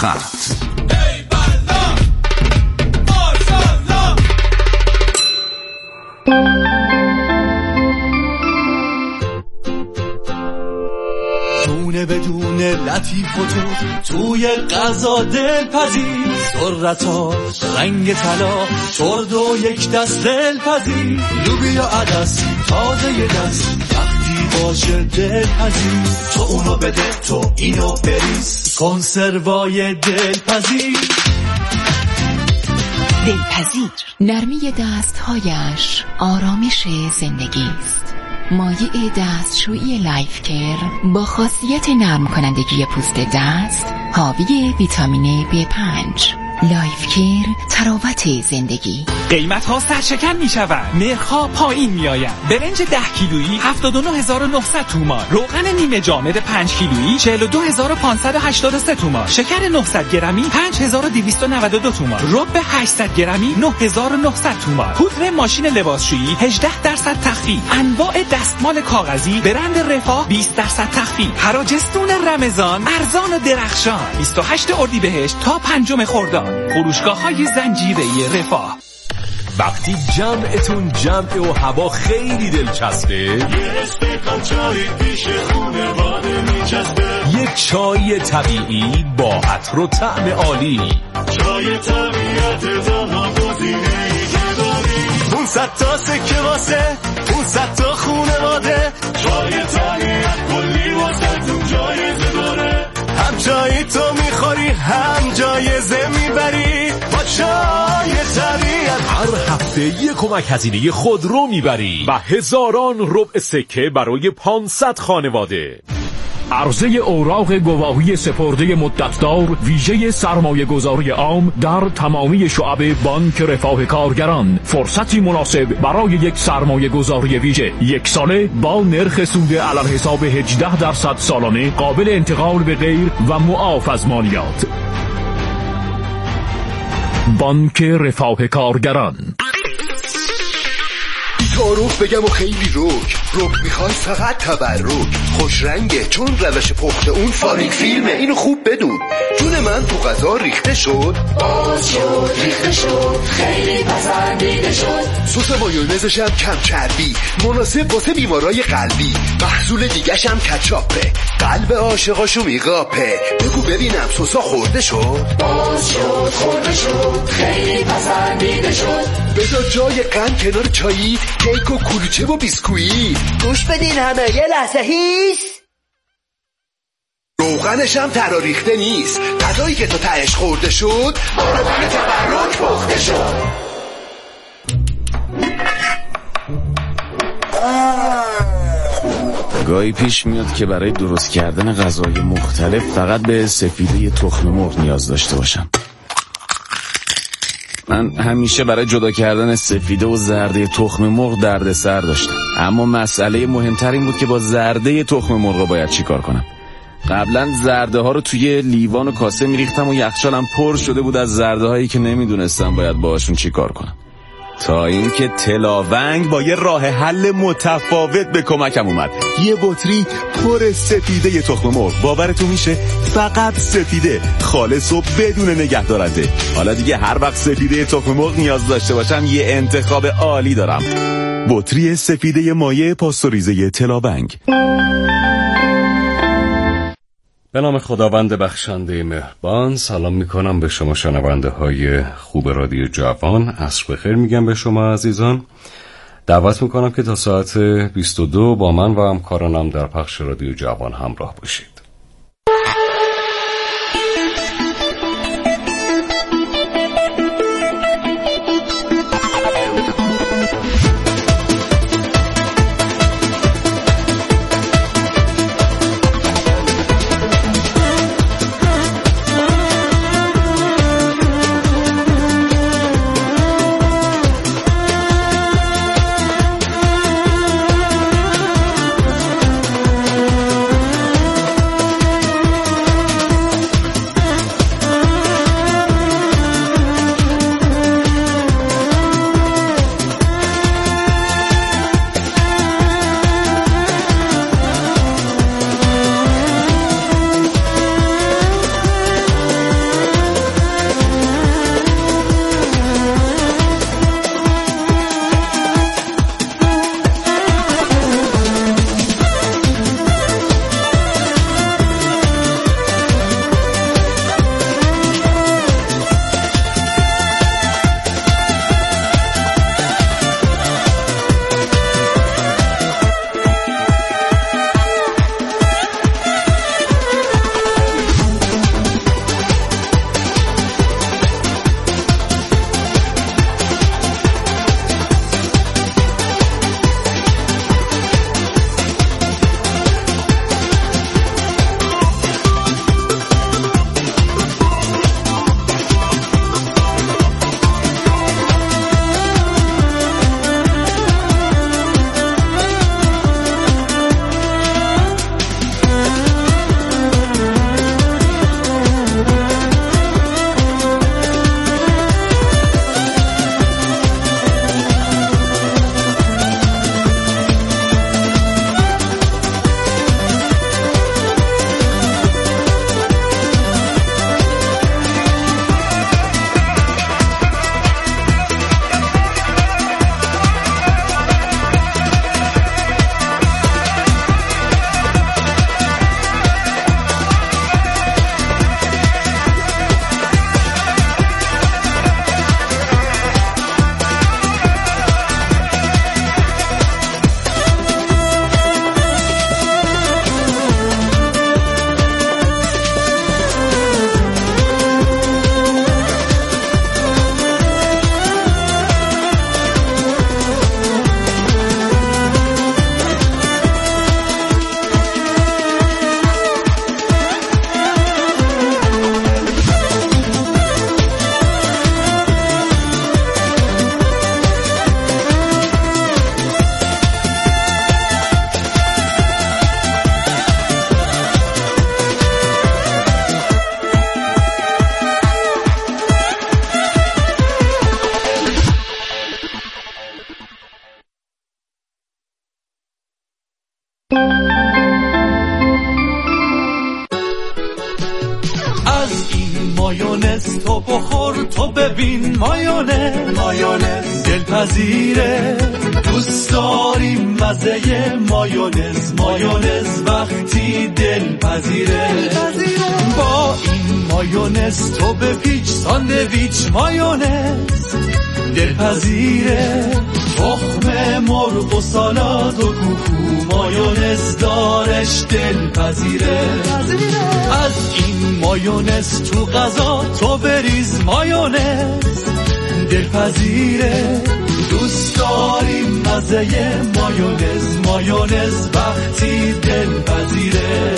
خط. دونه بدون لطیف و توی غذا دلپذیر، ذرت‌ها رنگ طلا، چرد و یک دست دلپذیر، لوبیا عدس تازه یه دست وقتی باشه دلپذیر، تو اونو بده تو اینو بریز، کنسروای دلپذیر. دلپذیر، نرمی دست‌هایش آرامش زندگی است. مایع دستشویی لایف کیر با خاصیت نرم کنندگی پوست دست، حاوی ویتامین B5. لایف کیر، تراوت زندگی. قیمت ها سرشکن می شود، نرخ ها پایین می آید. برنج 10 کیلویی 72900 تومان، روغن نیمه جامد 5 کیلویی 42583 تومان، شکر 900 گرمی 5292 تومان، رب 800 گرمی 9900 تومان، پودر ماشین لباسشویی 18% تخفیف، انواع دستمال کاغذی برند رفاه 20% تخفیف، حراجستون رمضان ارزان و درخشان 28 اردیبهشت تا 5 خرداد. فروشگاه‌های زنجیره‌ای رفاه. وقتی جمعتون جمع و هوا خیلی دلچسبه، یه استکان چای پیش خونواده میچسبه، یک چای طبیعی با عطر و طعم عالی، چای طبیعت تنها گزینه‌ای که داری، 500 تا سکه واسه 500 تا خونواده، چای طبیعت کلی واسه تون جایزه داره، هم جایی تو میخوری هم جایزه میبری، با چای طبیعت هر هفته یک کمک هزینه خودرو میبری و هزاران ربع سکه برای 500 خانواده. عرضه اوراق گواهی سپرده مدتدار ویژه سرمایه گذاری عام در تمامی شعب بانک رفاه کارگران، فرصتی مناسب برای یک سرمایه گذاری ویژه 1 ساله با نرخ سود علل حساب 18% سالانه، قابل انتقال به غیر و معاف از مالیات. بانک رفاه کارگران. تعارف بگم و خیلی روک میخوای فقط تبرک، خوش رنگه چون روش پخت اون فاریک فیلمه، اینو خوب بدون. جون من تو غذا ریخته شد، باز شد ریخته شد، خیلی پسندیده شد، سس مایونزش هم کم چربی، مناسب واسه بیمارای قلبی، محصول دیگش هم کچاپه، قلب عاشقاشو میقاپه. بگو ببینم سسا خورده شد، باز شد خورده شد، خیلی پسندیده شد، بذار جای قند کنار چایی، کیک و کلوچه و بیسکویت، گوش بدین همه یه لحظه هیس. روغنش هم تراریخته نیست، غذایی که تو تهش خورده شد مارادن تبرک پخته شد. گاهی پیش میاد که برای درست کردن غذای مختلف فقط به سفیده تخم مرغ نیاز داشته باشم. من همیشه برای جدا کردن سفیده و زرده تخم مرغ دردسر داشتم، اما مسئله مهمتر این بود که با زرده تخم مرغ باید چی کار کنم. قبلا زرده ها رو توی لیوان و کاسه میریختم و یخچالم پر شده بود از زرده هایی که نمیدونستم باید باهاشون چی کار کنم، تا اینکه تلاونگ با یه راه حل متفاوت به کمکم اومد. یه بطری پر سفیده تخم مرغ، باورتون میشه فقط سفیده، خالص و بدون نگهدارنده. حالا دیگه هر وقت سفیده تخم مرغ نیاز داشته باشم یه انتخاب عالی دارم، بطری سفیده مایع پاستوریزه تلاونگ. به نام خداوند بخشنده مهربان. سلام میکنم به شما شنونده های خوب رادیو جوان. عصر بخیر میگم به شما عزیزان. دعوت میکنم که تا ساعت 22 با من و همکارانم در پخش رادیو جوان همراه باشید. مایونز تو بخور تو ببین مایونز دلپذیره دوست داریم مزه مایونز وقتی دلپذیره با این مایونز تو بپیچ ساندویچ مایونز دلپذیره تخم مرغ و سالاد و کوکو مایونز دارش دلپذیره از این مایونز تو غذا تو بریز مایونز دلپذیره دوست داریم مزه مایونز وقتی دلپذیره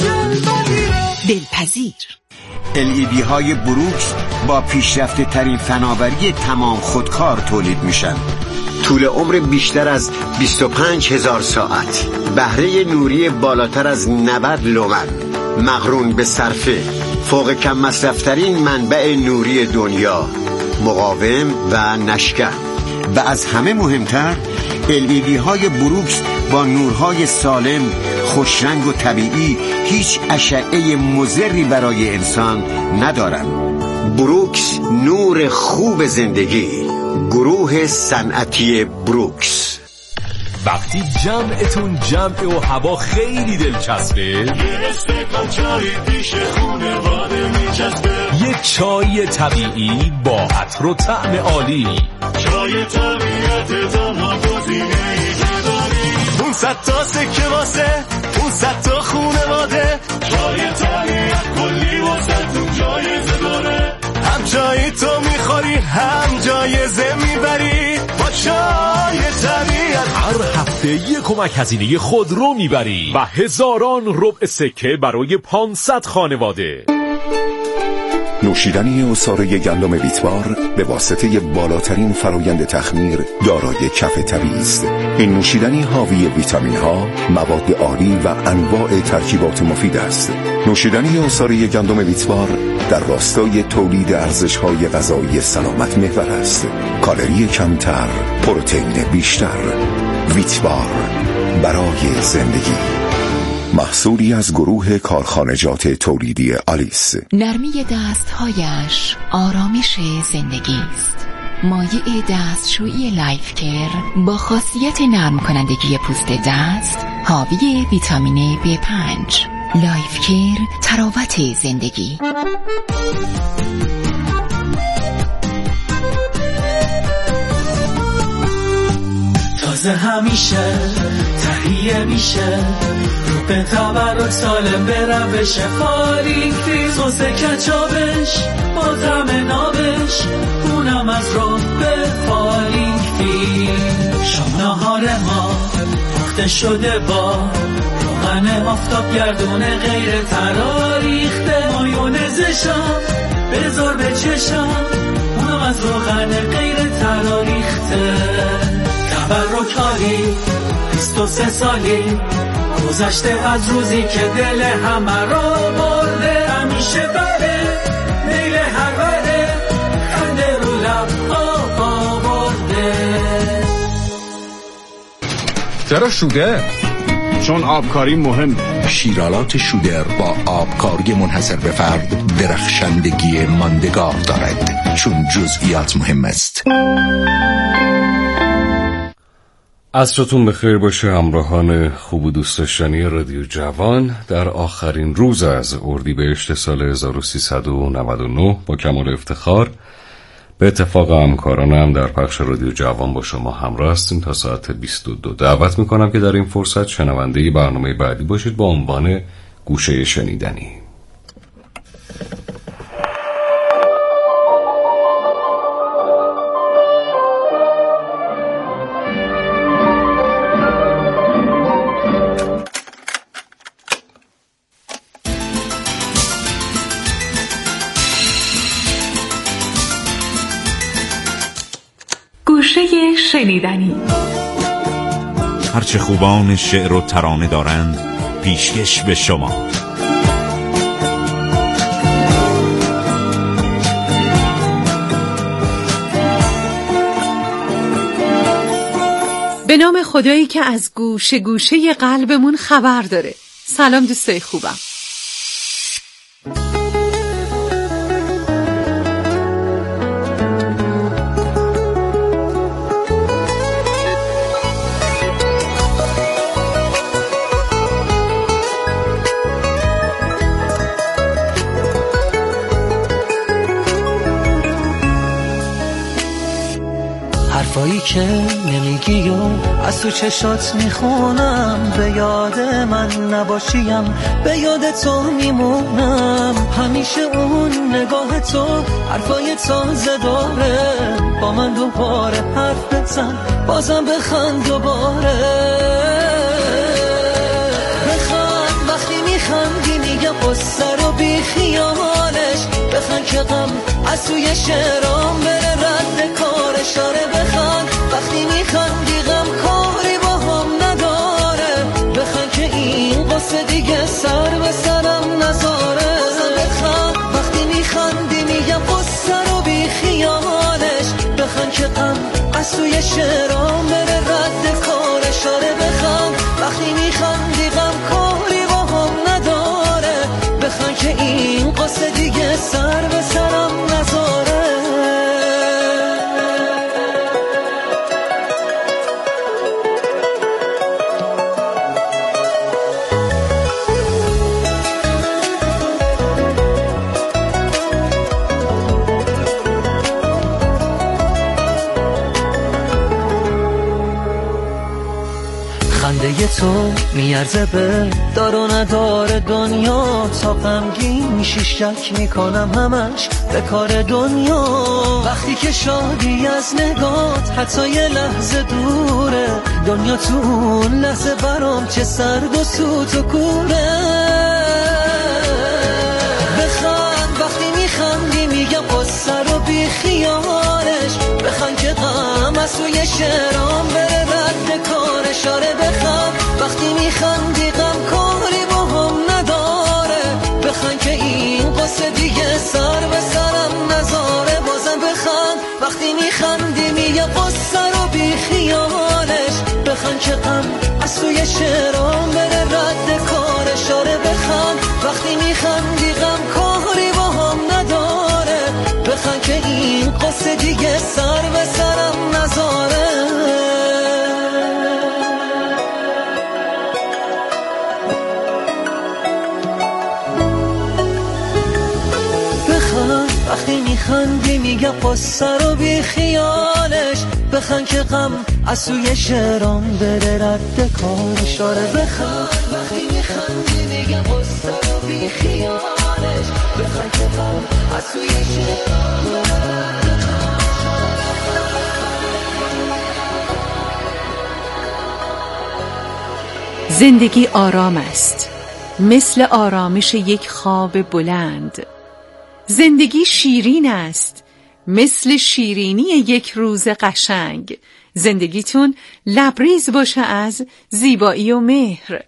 دلپذیر. LED های بروکس با پیشرفته ترین فناوری تمام خودکار تولید میشن. طول عمر بیشتر از 25,000 ساعت، بهره نوری بالاتر از 90 لومن، مقرون به صرفه، فوق کم مصرفترین منبع نوری دنیا، مقاوم و نشکن. و از همه مهمتر LED های بروکس با نورهای سالم، خوشرنگ و طبیعی هیچ اشعه مضری برای انسان ندارن. بروکس، نور خوب زندگی. گروه صنعتی بروکس. وقتی جمعتون جمع و هوا خیلی دلچسبه، یه استکان چای پیش خونواده میچسبه، یک چای طبیعی با عطر و طعم عالی. چای طبیعت تنها گزینه‌ای که داری. 500 تا سکه واسه 500 تا خونواده، چای طبیعت کلی واسه جایزه داره. هم جایی تو میخوری هم جایزه میبری با چای طبیعت. هر هفته یک کمک هزینه خودرو میبری و هزاران ربع سکه برای 500 خانواده. نوشیدنی عصاره گندم ویتوار به واسطه بالاترین فرایند تخمیر دارای کف طبیعی است. این نوشیدنی حاوی ویتامین ها، مواد عالی و انواع ترکیبات مفید است. نوشیدنی عصاره گندم ویتوار در راستای تولید ارزش‌های غذایی سلامت محور است. کالری کمتر، پروتئین بیشتر. ویتوار برای زندگی. محصولی از گروه کارخانجات تولیدی آلیس. نرمی دستهایش آرامش زندگی است. مایع دستشویی لایف کیر با خاصیت نرم کنندگی پوست دست، حاوی ویتامین B5. لایف کیر، تراوت زندگی. تازه همیشه تهیه میشه رو به تبرک سالم به روش فالیک فری. سس کچابش با طعم نابش اونم از رو به فالیک فری. شام نهار ما پخته شده با روغن آفتاب گردونه غیر تراریخته. مایونزشم بذار به چشم اونم از روغن غیر تراریخته. تبرکاری 23 سالی گذشته از روزی که دل همه را برده. همیشه بره میل هر بره خنده رو لب آورده. چرا شوده؟ چون آبکاری مهم. شیرالات شودر با آبکاری منحصر به فرد درخشندگی ماندگار دارد، چون جزئیات مهم است. عصرتون بخیر باشه همراهان خوب و دوست داشتنی رادیو جوان. در آخرین روز از اردیبهشت سال 1399 با کمال افتخار به اتفاق همکارانم در پخش رادیو جوان با شما همراه هستیم تا ساعت 22. دعوت میکنم که در این فرصت شنونده برنامه بعدی باشید با عنوان گوشه شنیدنی. گوشه شنیدنی. هرچه خوبان شعر و ترانه دارند پیشکش به شما. به نام خدایی که از گوشه گوشه قلبمون خبر داره. سلام دوستای خوبم. که نمیگی و از تو چشات میخونم، به یاد من نباشیم به یاد تو میمونم. همیشه اون نگاه تو حرفای تازه داره، با من دوباره حرف بزن بازم بخند دوباره. بخند وقتی میخندی میگم قصه رو بی خیالش، بخند که غم از توی شعرام بره رد کارش. آره بخند وقتی میخندی غم کاری با هم نداره، بخند که این قصه دیگه سر به سرم نذاره. بخند وقتی میخندی میگم قصه رو بی خیالش، بخند که غم از توی شعرام بره رد کارش. آره بخند وقتی میخندی غم کاری با هم نداره، بخند که این قصه دیگه سر به سرم نذاره. خنده تو میارزه به دار و نداره دنیا، تا غمگین میشی شک میکنم همش به کار دنیا. وقتی که شادی از نگات حتی یه لحظه دوره، دنیا تو اون لحظه برام چه سرد و سوت و کوره. بخند وقتی میخندی میگم قصه رو بی خیالش، بخند که غم از توی شعرام بره رد کارش. آره بخند وقتی میخندی غم کاری با هم نداره، بخند که این قصه دیگه سر به سرم نذاره. بازم بخند وقتی میخندی میگم قصه رو بی خیالش، بخند که غم از توی شعرام بره رد کارش. آره بخند وقتی میخندی غم کاری با هم نداره، بخند که این قصه دیگه سر به سرم نذاره. وقتی میخندی میگم قصه رو بی خیالش، بخند که غم از توی شعرام بره رد کارش. آره بخند وقتی میخندی میگم قصه رو بی خیالش، بخند که غم از توی شعرام بره رد کارش. زندگی آرام است، مثل آرامش یک خواب بلند. زندگی شیرین است، مثل شیرینی یک روز قشنگ. زندگیتون لبریز باشه از زیبایی و مهر.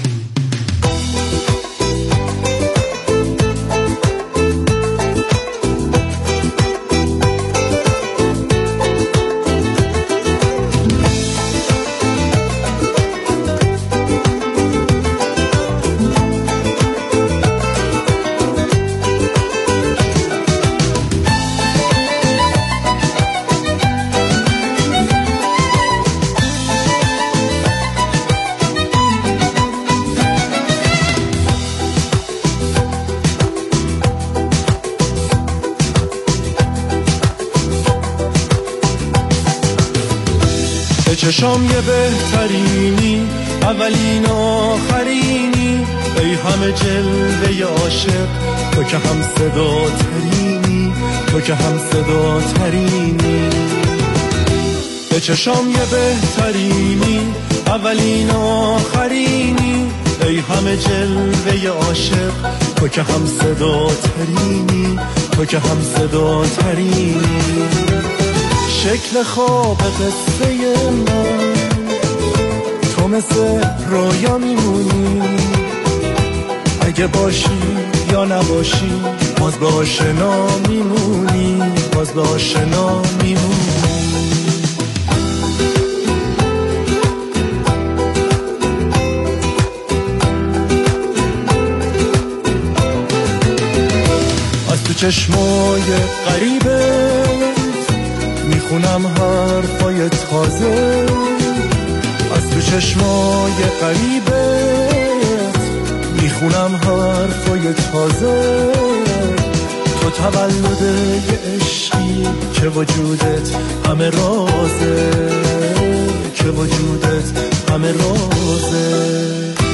چشام یه بهترینی، اولین آخرینی، ای همه جلوه عاشق، تو که هم صدا ترینی، تو که هم صدا ترینی. به چشام یه بهترینی، اولین آخرینی، ای همه جلوه عاشق، تو که هم صدا ترینی، تو که هم صدا ترینی. شکل خواب قصه من، تو مثل رویا میمونی، اگه باشی یا نباشی باز به آشنا میمونی، باز به آشنا میمونی. از تو چشمای غریبه میخونم حرفای تازه، از تو چشمای غریبت میخونم حرفای تازه. تو تولد یه عشقی که وجودت همه رازه، که وجودت همه رازه.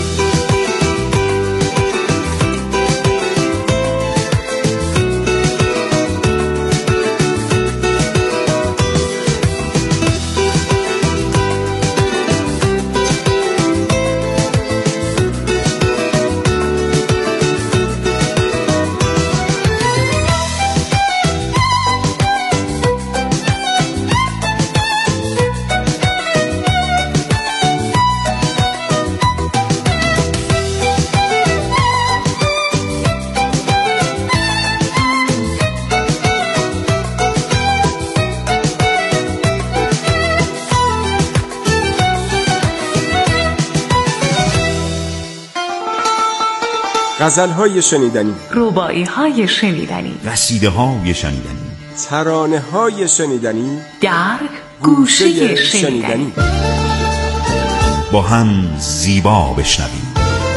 غزل‌های شنیدنی، رباعی‌های شنیدنی، قصیده‌های شنیدنی، ترانه‌های شنیدنی در گوشه شنیدنی. با هم زیبا بشنویم.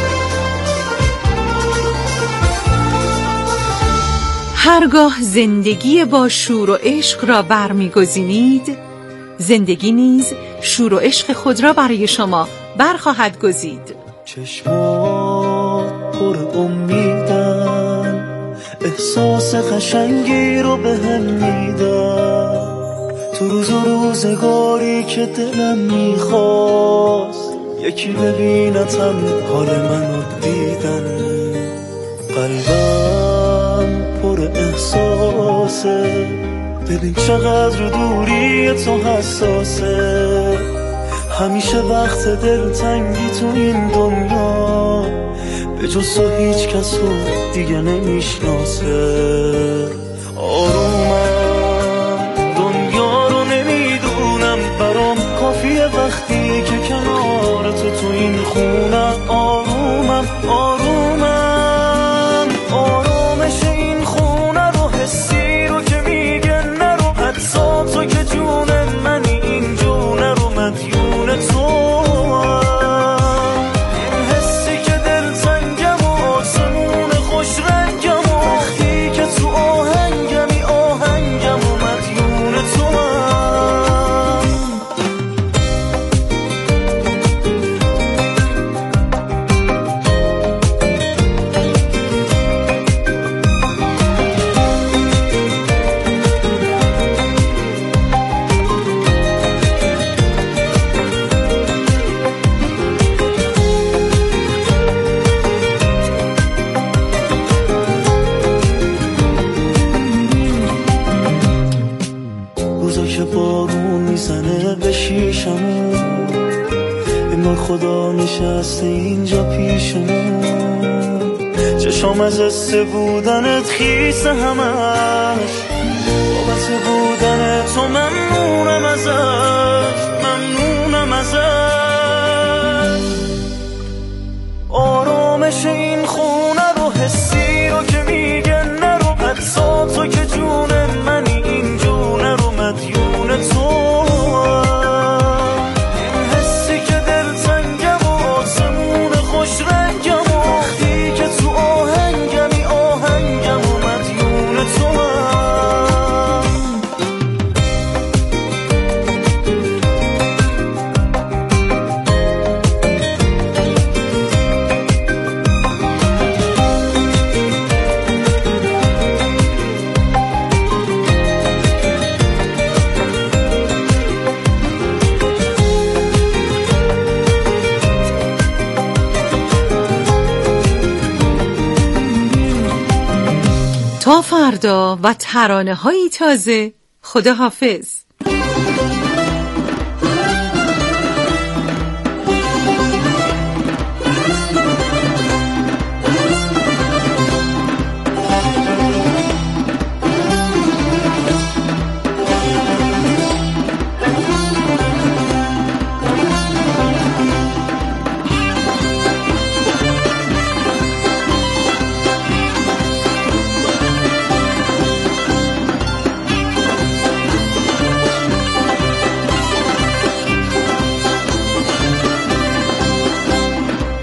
هرگاه زندگی با شور و عشق را برمی‌گزینید، زندگی نیز شور و عشق خود را برای شما برخواهد گزید. چشمات پر امیدن، احساس قشنگی رو به هم میدن. تو روز و روزگاری که دلم میخواست یکی ببینتم حال منو دیدن. قلبم پر احساسه، ببین چقدر دوری تو حساسه. همیشه وقت دلتنگی تو این دنیا به جز تو هیچ کس رو دیگه نمیشناسه. آرومم دنیا رو نمیدونم، برام کافیه وقتی که کنار تو این خونم. آرومم آرومم آرامش این خونه رو، حسی رو که میگه نرو، حتی تو که جون منی این جونه رو مدیون تو. این حسی که دلتنگم و آسمون خوش رنگم و وقتی که تو آهنگمی آهنگم و مدیون تو. خدا نشسته اینجا پیشمون، چشام از حس بودنت خیسه همش، بابت بودن تو ممنونم ازش، ممنونم ازش. آرامش این خونه رو، حسی رو که میگه نرو، حتی تو که جون منی این جونه رو مدیون تو. تا فردا و ترانه‌های تازه. خدا حافظ.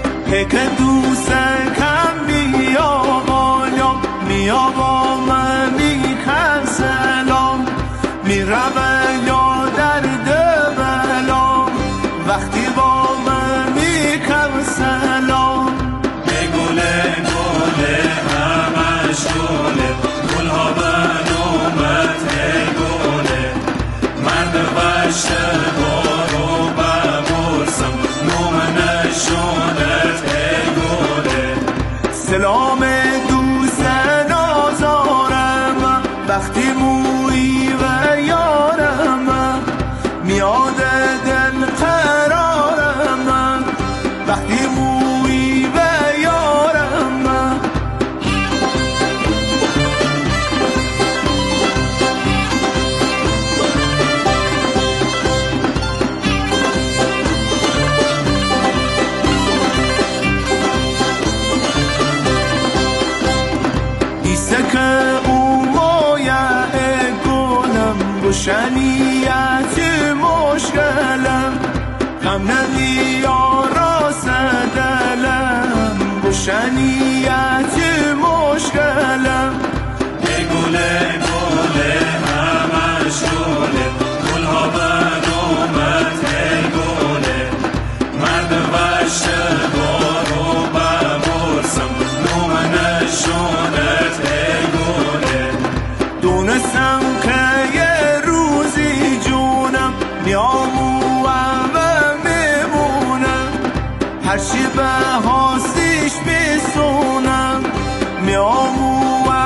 که دوست کم بیا بالا، بیا با من روشنیت مشکلم غم نمی‌آراست دلم روشنیت مشکلم ای گله گله همش گله گلها بد اومد ای گله مرد وشته بارو ببرسم نوم نشونت ای گله دونستم که یه روزی جونم میامو و میمونم هرچی به هاستیش میسونم میامو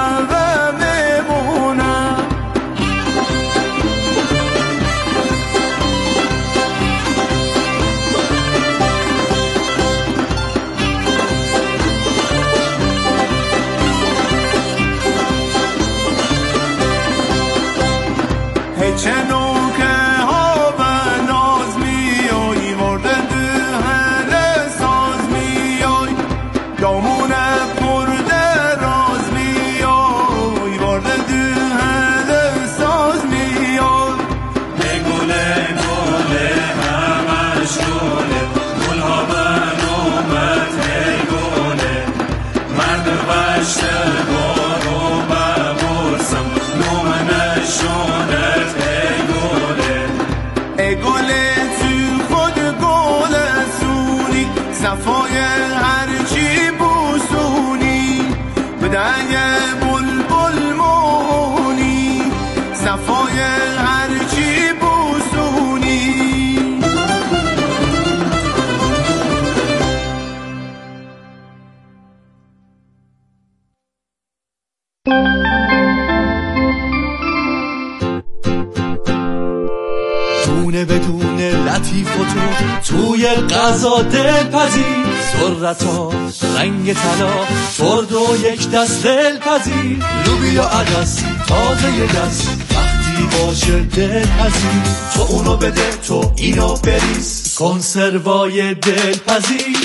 صفای هرچی بوسونی به دنگ بلبل مونی صفای هرچی بوسونی دونه بدونه لطیف و توی غذا دلپذیر ذرتا رنگ طلا ترد و یک دست دلپذیر لوبیا عدس تازه یه دست وقتی باشه دلپذیر تو اونو بده تو اینو بریز کنسروای دلپذیر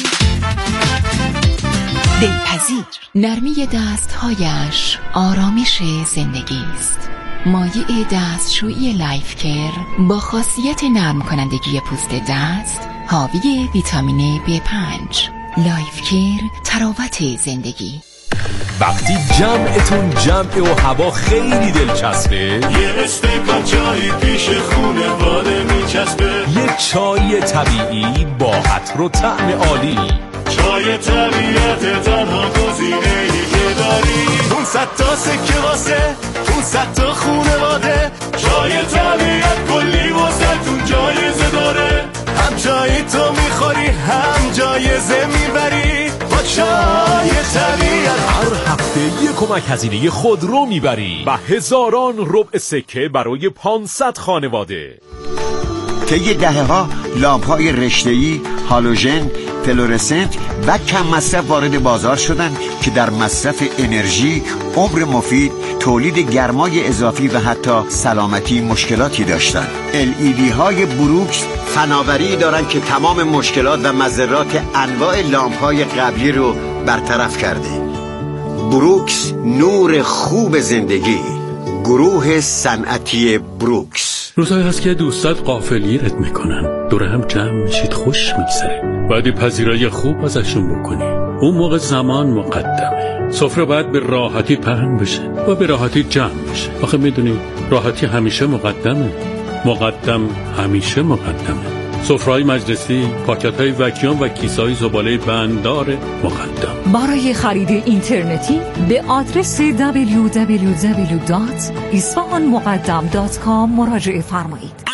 دلپذیر نرمی دستهایش آرامش زندگی است. مایع دستشویی لایف کیر با خاصیت نرم کنندگی پوست دست حاوی ویتامین B5. لایف کیر تراوت زندگی. وقتی جمعتون جمعه و هوا خیلی دلچسبه یه استکان چای پیش خونواده میچسبه یه چای طبیعی با عطر و طعم عالی چای طبیعت تنها گزینه‌ای که داری 500 تا سکه واسه 500 تا خونواده چای طبیعت کلی واسه تون جایزه داره هم جای تو میخوری هم جایزه میبری با چای طبیعت هر هفته یک کمک هزینه خودرو میبری و هزاران ربع سکه برای 500 خانواده. طی دهه‌ها لامپ‌های رشته‌ای، هالوژن، فلورسنت و کم مصرف وارد بازار شدند که در مصرف انرژی، عمر مفید، تولید گرمای اضافی و حتی سلامتی مشکلاتی داشتند. LED های بروکس فناوری دارند که تمام مشکلات و مضرات انواع لامپ‌های قبلی رو برطرف کرده. بروکس، نور خوب زندگی. گروه صنعتی بروکس. روزایی هست که دوستات غافلیت میکنن، دور هم جمع میشید، خوش میگذره، باید پذیرایی خوب ازشون بکنی. اون موقع زمان مقدمه، سفره باید به راحتی پهن بشه و به راحتی جمع بشه. آخه میدونی راحتی همیشه مقدمه، مقدم همیشه مقدمه. سفره‌های مجلسی، پاکت‌های وکیوم و کیسه‌های زباله بنددار مقدم. برای خرید اینترنتی به آدرس www.isfahanmuqaddam.com مراجعه فرمایید.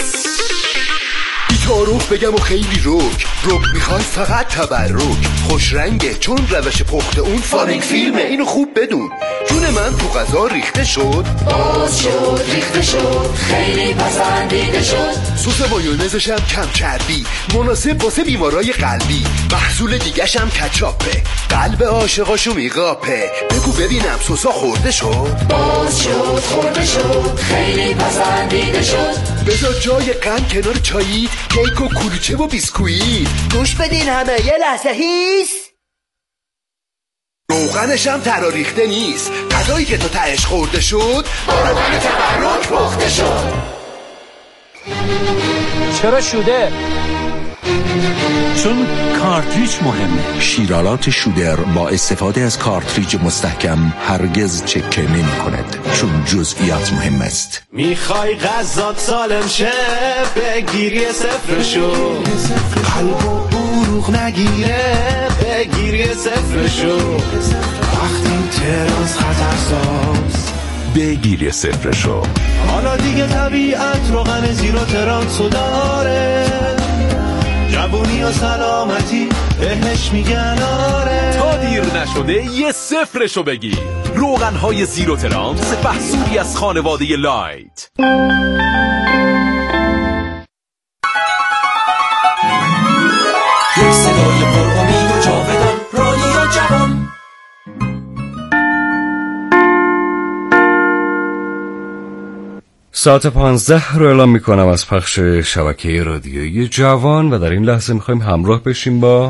تعارف بگم و خیلی روک میخوای فقط تبرک، خوش رنگه چون روش پخت اون فانیک فیلمه، اینو خوب بدون. جون من تو غذا ریخته شد، باز شد ریخته شد، خیلی پسندیده شد. سس مایونزش هم کم چربی، مناسب واسه بیمارای قلبی. محصول دیگه‌ش هم کچاپه، قلب عاشقاشو میقاپه. بگو ببینم سسا خورده شد، باز شد خورده شد، خیلی پسندیده شد. بذار جای قند کنار چاییت، کیک و کلوچه و بیسکویت. گوش بدین همه یه لحظه هیس. روغنش هم تراریخته نیست. غذایی که تو تهش خورده شد با روغن تبرک پخته شد. چرا شوده؟ چون کارتریج مهمه. شیرالات شودر با استفاده از کارتریج مستحکم هرگز چکه نمی کند، چون جزئیات مهم است. میخوای غذات سالم شه، بگیر یه صفرشو. قلب و عروق نگیره، بگیر یه صفرشو. وقتی تراس خطرساز، بگیر یه صفرشو. حالا دیگه طبیعت روغن زیرو ترانسو داره، جوونی و سلامتی بهش میگن آره. تا دیر نشده یه صفرشو بگیر. روغن‌های زیرو ترانس، محصولی از خانواده لایت. یک صدای پر امید و جاودان، رادیو جوان. ساعت 15 رو اعلام میکنم از پخش شبکه رادیویی جوان و در این لحظه میخوایم همراه بشیم با